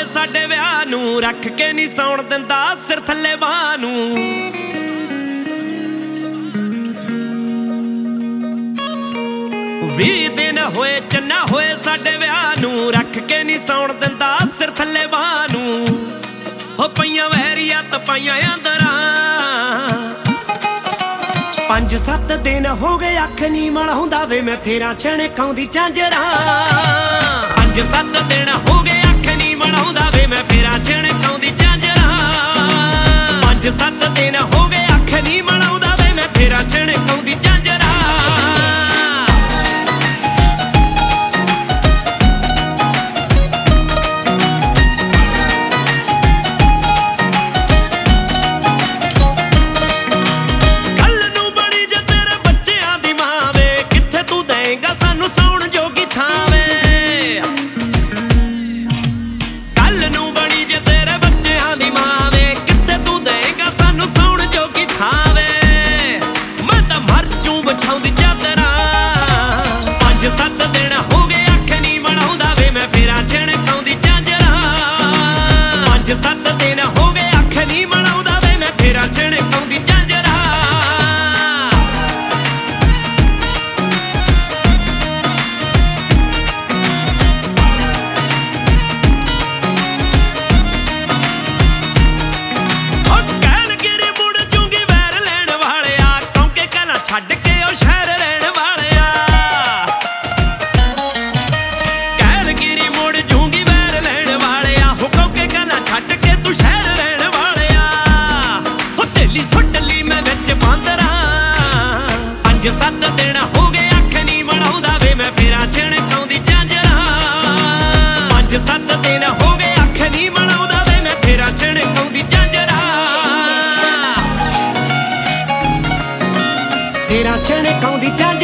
ਹੋਏ ਸਾਡੇ ਵਿਆਹ ਨੂੰ, ਰੱਖ ਕੇ ਨਹੀਂ ਸੌਣ ਦਿੰਦਾ ਸਿਰ ਥੱਲੇ ਬਾਹ ਨੂੰ। 20 ਦਿਨ ਹੋਏ ਚੰਨਾ ਹੋਏ ਸਾਡੇ ਵਿਆਹ ਨੂੰ, ਰੱਖ ਕੇ ਨਹੀਂ ਸੌਣ ਦਿੰਦਾ ਸਿਰ ਥੱਲੇ ਬਾਹ ਨੂੰ। ਹੋ ਪਈਆਂ ਵਹਿਰੀਆਂ ਤਪਾਈਆਂ ਅੰਦਰਾਂ, 5-7 ਦਿਨ ਹੋ ਗਏ ਅੱਖ ਨੀ ਮਲਾਉਂਦਾ ਵੇ ਮੈਂ ਫੇਰਾਂ ਛਣਕਾਉਂਦੀ ਝਾਂਜਰਾਂ। 5-7 ਦਿਨ ਹੋ ਗਏ ਅੱਖ ਨੀ ਮਲਾਉਂਦਾ ਵੇ ਮੈਂ ਫੇਰਾਂ ਛਣਕਾਉਂਦੀ ਝਾਂਜਰਾਂ। 5-7 ਦਿਨ ਹੋ ਗਏ ਅੱਖ ਨੀ ਮਲਾਉਂਦਾ ਵੇ ਮੈਂ ਫੇਰਾਂ ਛਣਕਾਉਂਦੀ ਝਾਂਜਰਾਂ। ਸਾਨੂੰ ਸੌਣ ਜੋਗੀ ਥਾਂ ਵੇ, ਕੱਲ ਨੂੰ ਬਣੀ ਜੇ ਤੇਰੇ ਬੱਚਿਆਂ ਦੀ ਮਾਂ ਵੇ, ਕਿੱਥੇ ਤੂੰ ਦੇਗਾ ਸਾਨੂੰ ਸੌਣ ਜੋਗੀ ਥਾਂ ਵੇ। ਮੈਂ ਤਾਂ ਮਰ ਜੂ ਵਿਛਾਉਂਦੀ ਚਾਦਰਾਂ। 5-7 ਦਿਨ ਹੋ ਗਏ ਅੱਖ ਨੀ ਮਲਾਉਂਦਾ ਵੇ ਮੈਂ ਫੇਰਾਂ ਛਣਕਾਉਂਦੀ ਝਾਂਜਰਾਂ। 5-7 ਦਿਨ ਹੋ ਗਏ ਅੱਖ ਨੀ ਮਲਾਉਂਦਾ ਵੇ ਮੈਂ ਫੇਰਾਂ ਛਣਕਾਉਂਦੀ ਝਾਂਜਰਾਂ। ਛੱਡ ਕੇ ਉਹ ਸ਼ਹਿਰ ਰਹਿਣ ਵਾਲਿਆ, ਕੈਲਗਰੀ ਮੁੜ ਜੂੰਗੀ ਵੈਰ ਲੈਣ ਵਾਲਿਆ। ਹੋ ਕੌਕੇ ਗੱਲਾਂ ਛੱਡ ਕੇ ਤੂੰ ਸ਼ਹਿਰ ਰਹਿਣ ਵਾਲਿਆ, ਹੋ ਢੇਲੀ ਸੁੱਟ ਲਈ ਮੈਂ ਵਿੱਚ ਬਾਂਦਰਾਂ। 5-7 ਦਿਨ ਹੋ ਗਏ ਅੱਖ ਨੀ ਮਲਾਉਂਦਾ ਵੇ ਮੈਂ ਫੇਰਾਂ ਛਣਕਾਉਂਦੀ ਝਾਂਜਰਾਂ। 5-7 ਦਿਨ ਹੋ ਗਏ ਅੱਖ ਨੀ ਮਲਾਉਂਦਾ ਵੇ ਮੈਂ ਫੇਰਾਂ ਛਣਕਾਉਂਦੀ ਝਾਂਜਰਾਂ। ਫੇਰਾਂ ਛਣਕਾਉਂਦੀ ਝਾਂਜਰਾਂ।